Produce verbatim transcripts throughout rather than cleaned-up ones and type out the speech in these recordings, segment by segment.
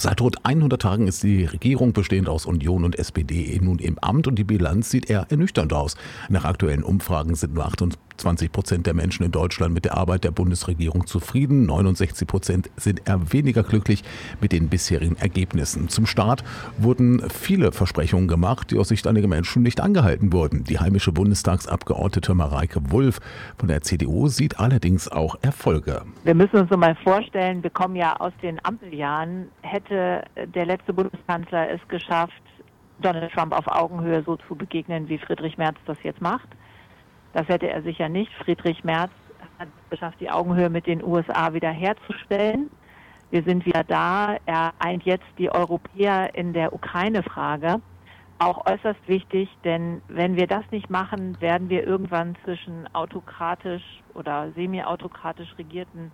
Seit rund hundert Tagen ist die Regierung bestehend aus Union und S P D nun im Amt und die Bilanz sieht eher ernüchternd aus. Nach aktuellen Umfragen sind nur achtundzwanzig Prozent der Menschen in Deutschland mit der Arbeit der Bundesregierung zufrieden. neunundsechzig Prozent sind eher weniger glücklich mit den bisherigen Ergebnissen. Zum Start wurden viele Versprechungen gemacht, die aus Sicht einiger Menschen nicht angehalten wurden. Die heimische Bundestagsabgeordnete Mareike Wulff von der C D U sieht allerdings auch Erfolge. Wir müssen uns so mal vorstellen, wir kommen ja aus den Ampeljahren. Hätte der letzte Bundeskanzler es geschafft, Donald Trump auf Augenhöhe so zu begegnen, wie Friedrich Merz das jetzt macht? Das hätte er sicher nicht. Friedrich Merz hat es geschafft, die Augenhöhe mit den U S A wieder herzustellen. Wir sind wieder da. Er eint jetzt die Europäer in der Ukraine-Frage. Auch äußerst wichtig, denn wenn wir das nicht machen, werden wir irgendwann zwischen autokratisch oder semi-autokratisch regierten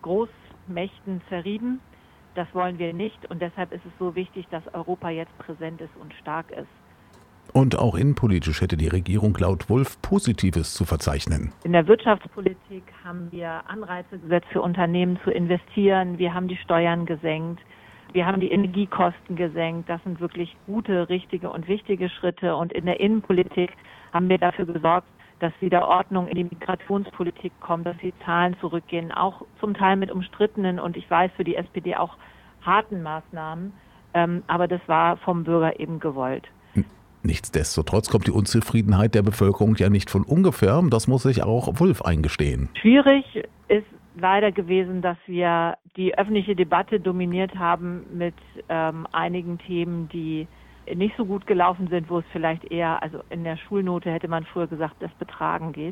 Großmächten zerrieben. Das wollen wir nicht und deshalb ist es so wichtig, dass Europa jetzt präsent ist und stark ist. Und auch innenpolitisch hätte die Regierung laut Wulff Positives zu verzeichnen. In der Wirtschaftspolitik haben wir Anreize gesetzt für Unternehmen zu investieren. Wir haben die Steuern gesenkt. Wir haben die Energiekosten gesenkt. Das sind wirklich gute, richtige und wichtige Schritte. Und in der Innenpolitik haben wir dafür gesorgt, dass wieder Ordnung in die Migrationspolitik kommt, dass die Zahlen zurückgehen, auch zum Teil mit umstrittenen und ich weiß für die S P D auch harten Maßnahmen. Ähm, aber das war vom Bürger eben gewollt. Nichtsdestotrotz kommt die Unzufriedenheit der Bevölkerung ja nicht von ungefähr. Das muss sich auch Wulff eingestehen. Schwierig ist leider gewesen, dass wir die öffentliche Debatte dominiert haben mit ähm, einigen Themen, die nicht so gut gelaufen sind, wo es vielleicht eher, also in der Schulnote hätte man früher gesagt, das Betragen geht.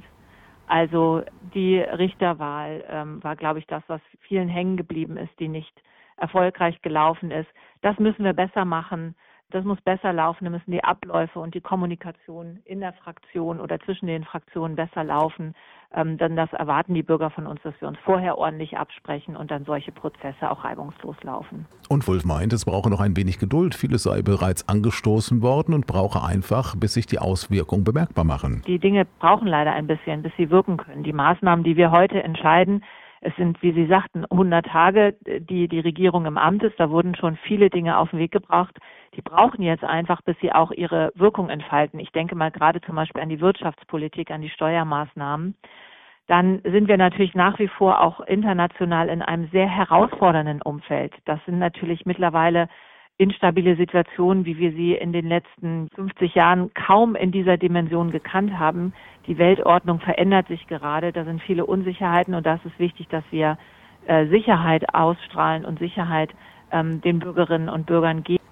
Also die Richterwahl ähm, war, glaube ich, das, was vielen hängen geblieben ist, die nicht erfolgreich gelaufen ist. Das müssen wir besser machen. Das muss besser laufen. Da müssen die Abläufe und die Kommunikation in der Fraktion oder zwischen den Fraktionen besser laufen. Ähm, dann das erwarten die Bürger von uns, dass wir uns vorher ordentlich absprechen und dann solche Prozesse auch reibungslos laufen. Und Wulff meint, es brauche noch ein wenig Geduld. Vieles sei bereits angestoßen worden und brauche einfach, bis sich die Auswirkungen bemerkbar machen. Die Dinge brauchen leider ein bisschen, bis sie wirken können. Die Maßnahmen, die wir heute entscheiden, es sind, wie Sie sagten, hundert Tage, die die Regierung im Amt ist. Da wurden schon viele Dinge auf den Weg gebracht. Die brauchen jetzt einfach, bis sie auch ihre Wirkung entfalten. Ich denke mal gerade zum Beispiel an die Wirtschaftspolitik, an die Steuermaßnahmen. Dann sind wir natürlich nach wie vor auch international in einem sehr herausfordernden Umfeld. Das sind natürlich mittlerweile instabile Situationen, wie wir sie in den letzten fünfzig Jahren kaum in dieser Dimension gekannt haben. Die Weltordnung verändert sich gerade, da sind viele Unsicherheiten und da ist es wichtig, dass wir äh, Sicherheit ausstrahlen und Sicherheit ähm, den Bürgerinnen und Bürgern geben.